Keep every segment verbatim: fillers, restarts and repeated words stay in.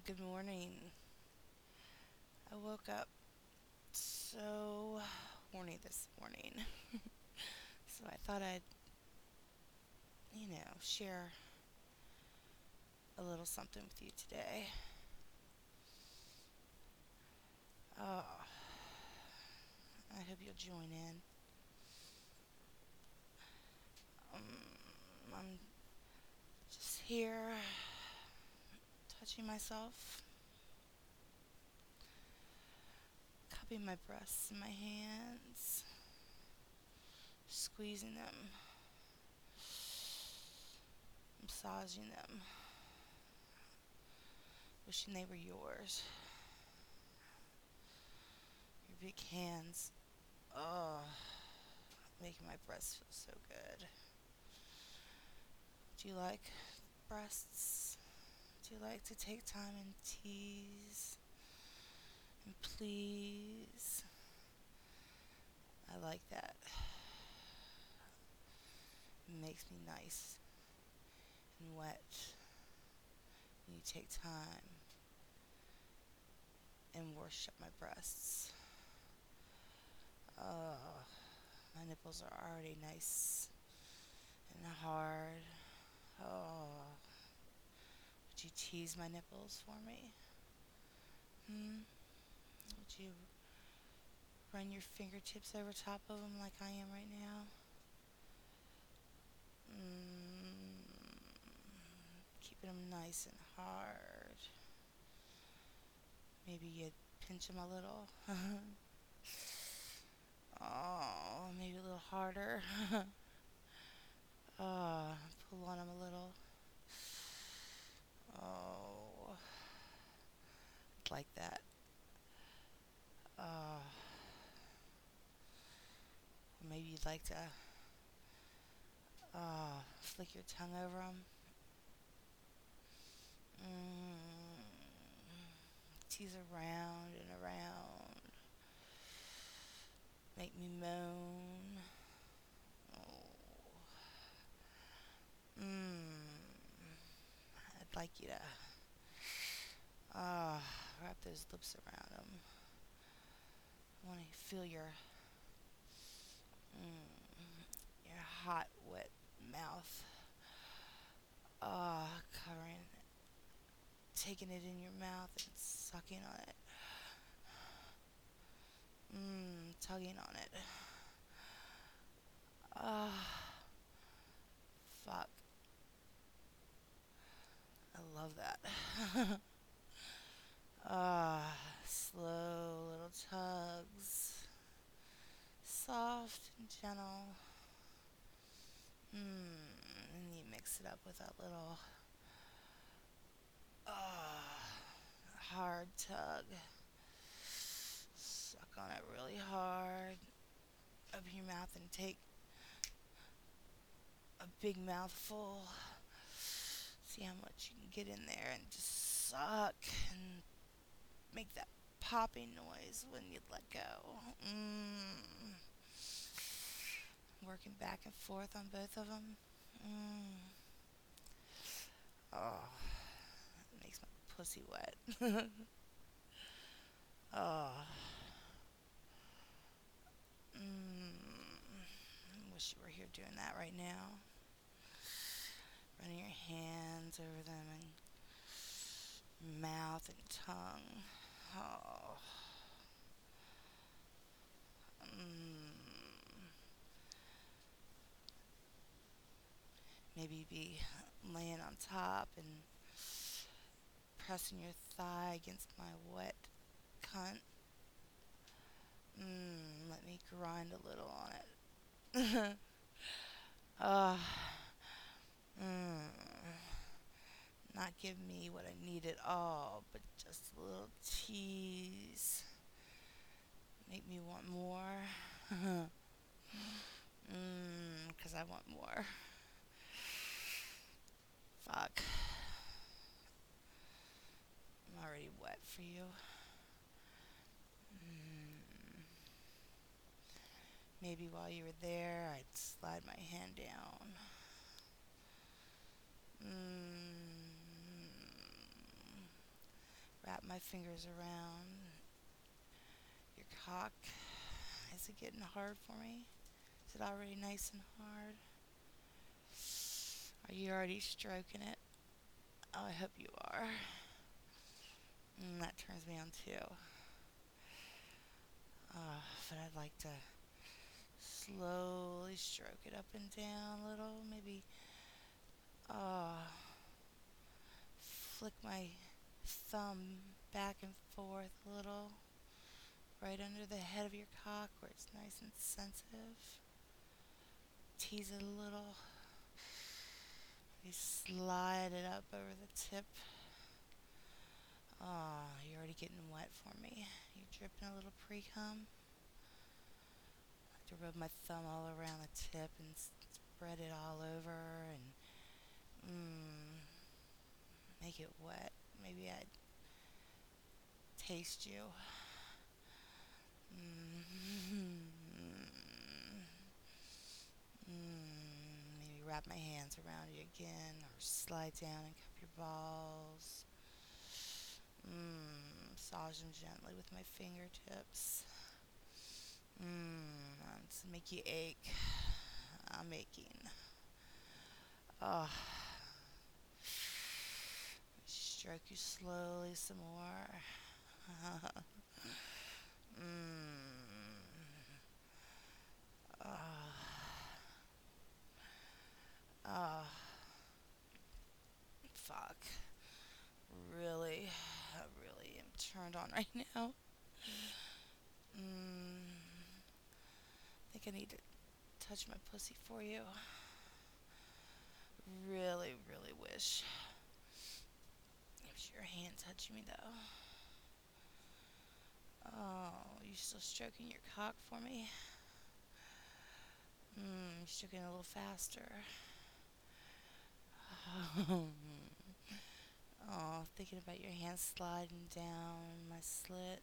Good morning. I woke up so horny this morning. So I thought I'd, you know, share a little something with you today. Oh, I hope you'll join in. Um, I'm just here touching myself, cupping my breasts in my hands, squeezing them, massaging them, wishing they were yours. Your big hands, oh, making my breasts feel so good. Do you like breasts? Do you like to take time and tease and please? I like that. It makes me nice and wet when you take time and worship my breasts. Oh, my nipples are already nice and hard. Oh, would you tease my nipples for me? Hmm? Would you run your fingertips over top of them like I am right now? Mm, keeping them nice and hard. Maybe you'd pinch them a little. Oh, maybe a little harder. Oh, pull on them a little. Oh, like that. Oh, or maybe you'd like to oh, flick your tongue over them. Mm, tease around and around. Make me moan. Oh. Mmm. I'd like you to ah uh, wrap those lips around them. I want to feel your mm, your hot, wet mouth. Ah, uh, covering, taking it in your mouth and sucking on it. Mmm, tugging on it. Ah, uh, fuck. I love that. Ah, uh, slow little tugs. Soft and gentle. Mmm, and you mix it up with that little ah uh, hard tug. Suck on it really hard. Open your mouth and take a big mouthful. See how much you can get in there and just suck and make that popping noise when you let go. Mmm. Working back and forth on both of them. Mmm. Oh, it makes my pussy wet. Oh. Mmm. I wish you were here doing that right now. Running your hands over them and mouth and tongue. Oh. Mm. Maybe be laying on top and pressing your thigh against my wet cunt. Mmm, let me grind a little on it. Ah, uh, mmm. Not give me what I need at all, but just a little tease. Make me want more. Mmm, because I want more. Fuck. I'm already wet for you. Mm. Maybe while you were there, I'd slide my hand down. Mm. my fingers around your cock. Is it getting hard for me? Is it already nice and hard? Are you already stroking it? Oh, I hope you are. Mm, that turns me on too. Uh, but I'd like to slowly stroke it up and down a little. Maybe uh, flick my thumb back and forth a little. Right under the head of your cock where it's nice and sensitive. Tease it a little. Maybe slide it up over the tip. Oh, you're already getting wet for me. You're dripping a little pre-cum. I like to rub my thumb all around the tip and spread it all over and mm, make it wet. Maybe I'd taste you. Mm, mm, maybe wrap my hands around you again or slide down and cup your balls. Mm, massage them gently with my fingertips. Mmm, to make you ache. I'm aching. Oh, stroke you slowly some more. Mmm. Oh. Oh. Fuck. Really, I really am turned on right now. Mmm. I think I need to touch my pussy for you. Really, really wish it was your hand touching me though. Oh, you still stroking your cock for me? Mmm, stroking a little faster. Oh, thinking about your hand sliding down my slit.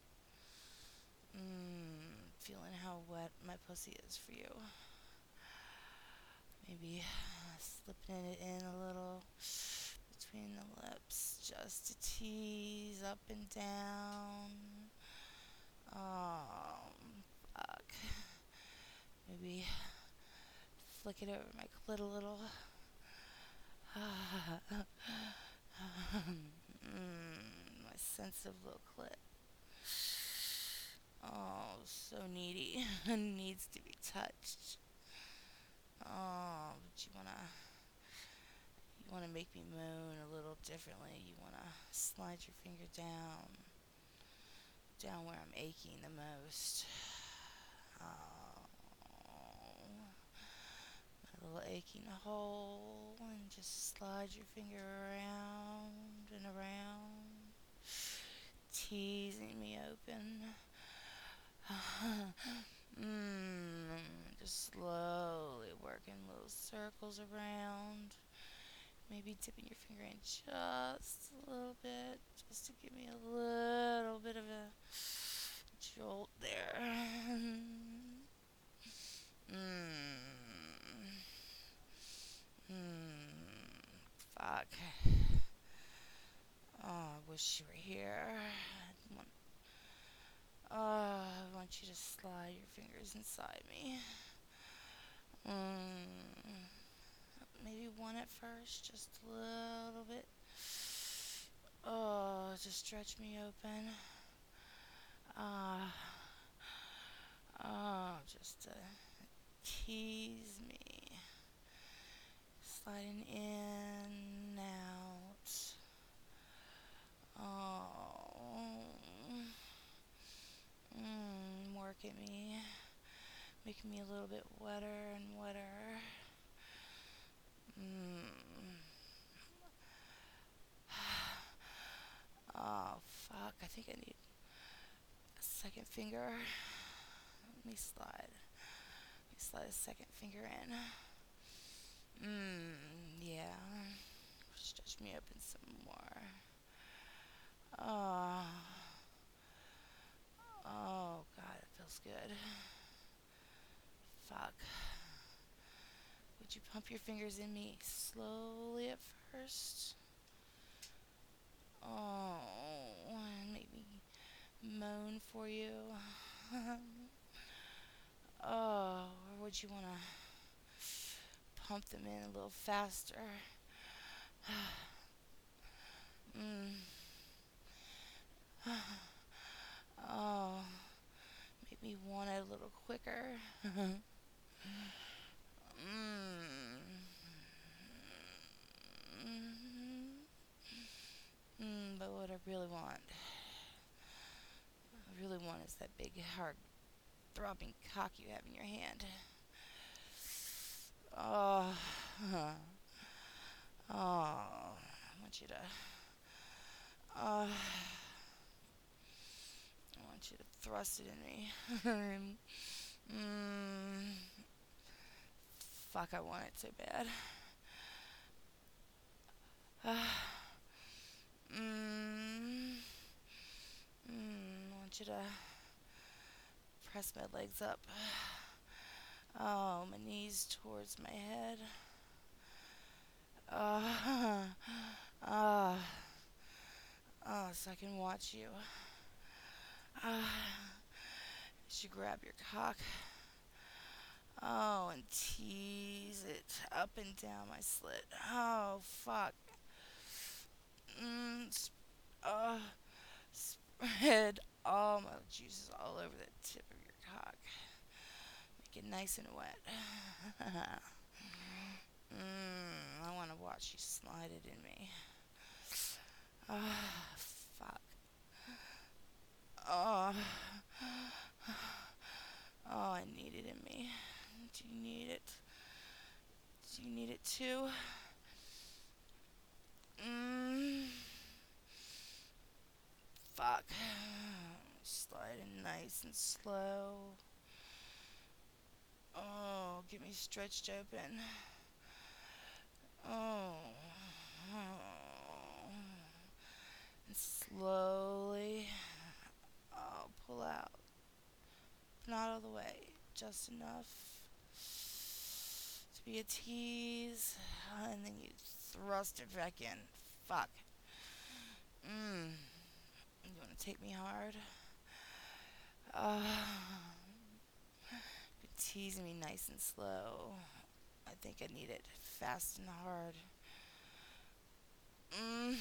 Mmm, feeling how wet my pussy is for you. Maybe slipping it in a little between the lips just to tease up and down. Oh, fuck. Maybe flick it over my clit a little. mm, my sensitive little clit. Oh, so needy. Needs to be touched. Oh, but you wanna you wanna make me moan a little differently. You wanna slide your finger down, down where I'm aching the most. Oh, my little aching hole, and just slide your finger around and around, teasing me open. Mmm, just slowly working little circles around. Maybe dipping your finger in just a little bit, just to give me a little bit of a jolt there. Mmm. Mmm. Fuck. Oh, I wish you were here. I want, oh, I want you to slide your fingers inside me. Mmm. Maybe one at first, just a little bit. Oh, just stretch me open. Ah, uh, oh, just to tease me. Sliding in, out. Oh, mm, work at me. Making me a little bit wetter and wetter. Mm. Oh, fuck. I think I need a second finger. Let me slide. Let me slide a second finger in. Mmm, yeah. Stretch me open some more. Oh. Oh, God, it feels good. Fuck. Would you pump your fingers in me slowly at first? Oh. for you? Oh, or would you want to pump them in a little faster? mm. Oh, make me want it a little quicker. mm. Mm, but what I really want, I really want is that big, hard, throbbing cock you have in your hand. Oh, oh, I want you to, oh, I want you to thrust it in me. mm, fuck, I want it so bad. mm, mm, I want you to press my legs up. Oh, my knees towards my head. Uh, uh, oh, so I can watch you. Uh, as you grab your cock. Oh, and tease it up and down my slit. Oh, fuck. Mm, sp- uh, spread all my juices all over the tip of your cock. Make it nice and wet. mm, I want to watch you slide it in me. Ah, oh, fuck. Oh. Oh, I need it in me. Do you need it? Do you need it too? Mmm. Fuck. Slide in nice and slow. Oh, get me stretched open. Oh. oh. And slowly, I'll pull out. Not all the way, just enough to be a tease, and then you thrust it back in. Fuck. Mmm. You want to take me hard? Uh, you're teasing me nice and slow. I think I need it fast and hard. Mmm.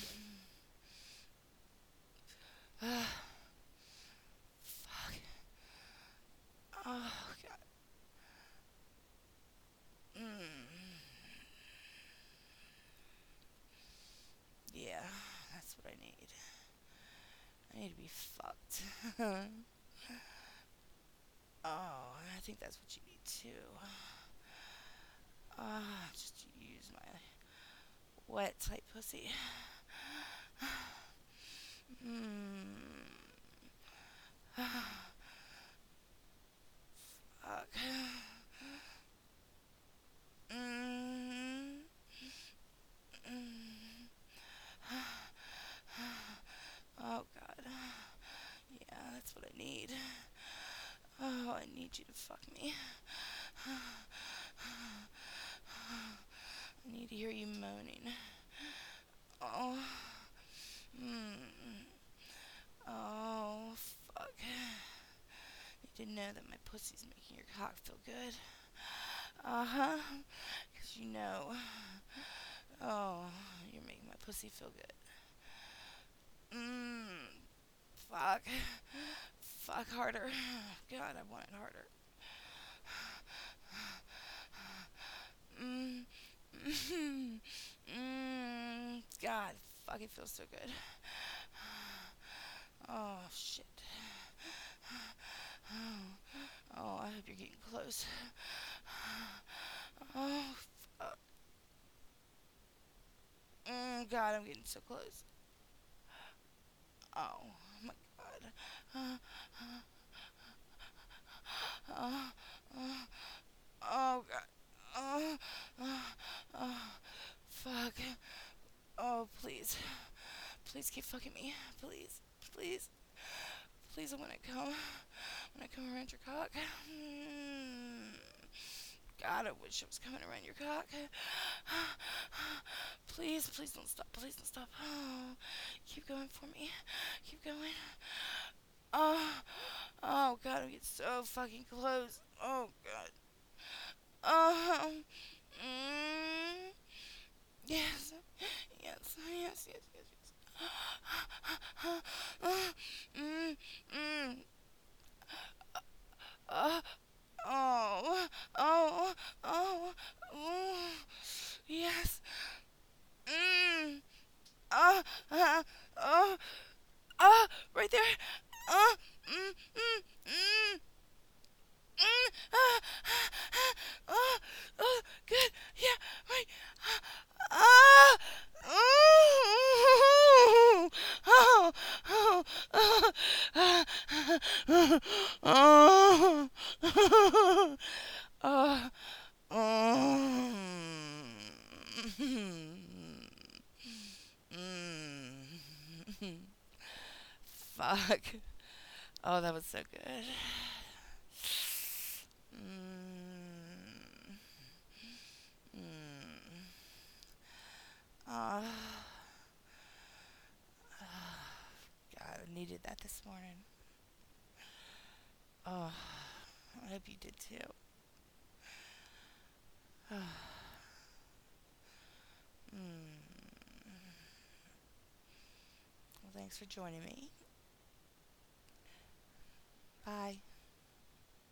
Uh, fuck. Oh, God. Mmm. Yeah, that's what I need. I need to be fucked. Oh, I think that's what you need too. Ah, uh, just use my wet, tight pussy. Mmm. Fuck. Mmm. Mm. Oh, God. Yeah, that's what I need. Oh, I need you to fuck me. I need to hear you moaning. Oh. Mm. Oh, fuck. Need to know that my pussy's making your cock feel good. Uh-huh. Because you know. Oh, you're making my pussy feel good. Mmm. Fuck. Fuck harder. God, I want it harder. Mmm. Mmm. God, fuck, it feels so good. Oh, shit. Oh, I hope you're getting close. Oh, fuck. Mm, God, I'm getting so close. Oh, my God. Uh, uh, uh, oh, God. Oh, uh, uh, fuck. Oh, please. Please keep fucking me. Please. Please. Please, I want to come. When I come around your cock. Mm. God, I wish I was coming around your cock. Please, please don't stop. Please don't stop. Oh, keep going for me. Keep going. Oh, so fucking close. Oh god. Um. Mm, yes. Yes. Yes. Yes. Yes. Yes. mm, mm, uh, oh. Oh. Oh. Oh. Yes. Mm. Uh. Uh. Oh. Ah. Right there. Uh. Mm. Mm. Mm. Mm, ah, ah, ah, oh, good. Yeah, right. Ah, mm, oh, oh, oh, ah, oh, oh, mm. Fuck. Oh, that was so good. Mm, mm. Uh, God, I needed that this morning. Oh, I hope you did too. mm. Well, thanks for joining me. Bye.